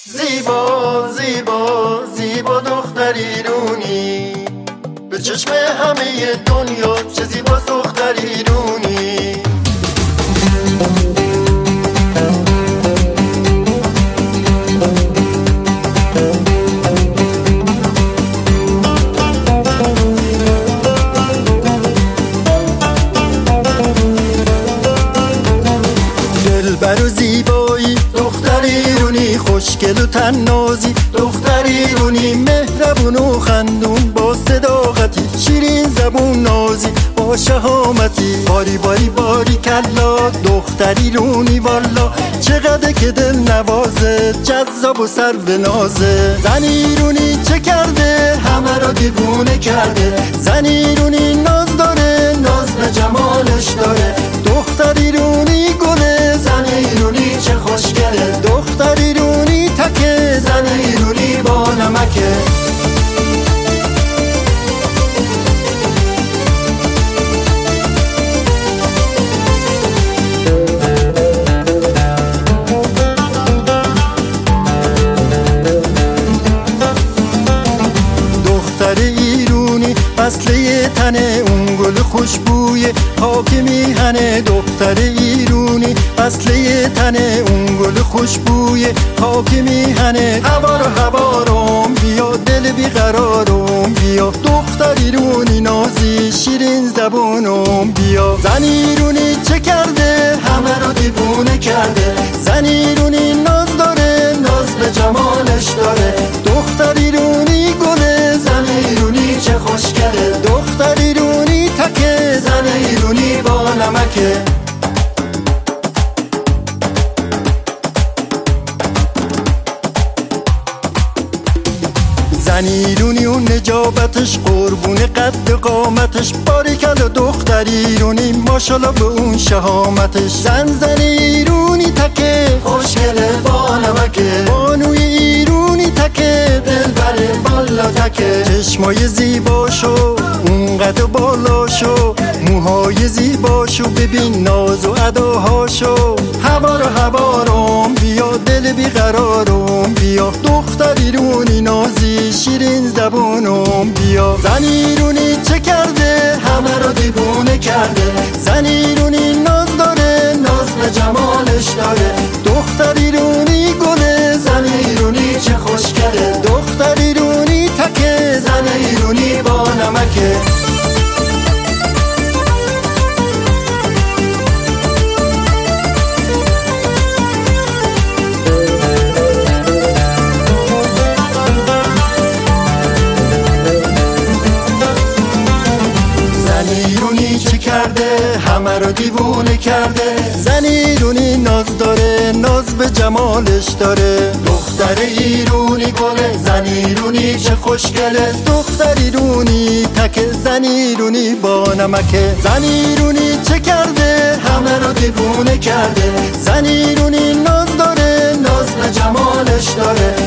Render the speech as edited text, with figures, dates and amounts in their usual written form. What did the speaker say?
زیبا زیبا زیبا دختر ایرونی، به چشم همه دنیا چه زیبا دختر ایرونی. دلبر و زیبایی دختر ایرونی، خوشگل و تنازی دختر ایرونی، مهربون و خندون با صداقتی، شیرین زبون نازی با شهامتی. باری باری باری کلا دختر ایرونی، والا چقدر که دل نوازه، جذاب و سر به نازه. زن ایرونی چه کرده همه را دیوونه کرده، زن ایرونی ناز داره، ناز به جمالش داره. دختر ایرونی گله، زن ایرونی چه خوشگله، دختر ایرونی تکه، زن ایرونی با نمکه. دختر ایرونی فصله تنه، اون گل خوشبوی خاک میهنه. دختر ایرونی فصله تنه، اون گل خوشبوی خاک میهنه. هوارم بیا، دل بیقرارم بیا، دختر ایرونی نازی شیرین زبونم بیا. زن ایرونی چه کرده همه رو دیوونه کرده، زن ایرونی ناز داره، ناز به جمالش داره. دختر ایرونی گله، زن ایرونی چه خوشگله، دختر ایرونی تکه، زن ایرونی با نمکه. زن ایرونی و نجابتش، قربون قد قامتش، باریکلا دختر ایرونی ماشالله به اون شهامتش. زن ایرونی تکه، خوشگله با نمکه، بانوی ایرونی تکه، دلبر بالا تکه. چشمای زیباشو اونقدر بالاشو، موهای زیباشو ببین، ناز و اداهاشو. هوارم بیا، دل بیقرارم بیا، دختر ایرونی نازی شیرین زبونم بیا. زن ایرونی چه کرده همه رو دیوونه کرده، زن ایرونی ناز داره، ناز به جمالش داره. دختر ایرونی گله، زن ایرونی چه خوشگله، دختر ایرونی تکه، زن ایرونی با نمکه. همه رو دیوونه کرده، زن ایرونی ناز داره، ناز به جمالش داره. دختر ایرونی گله، زن ایرونی چه خوشگله، دختر ایرونی تکه، زن ایرونی با نمکه. زن ایرونی چه کرده همه رو دیوونه کرده، زن ایرونی ناز داره، ناز به جمالش داره.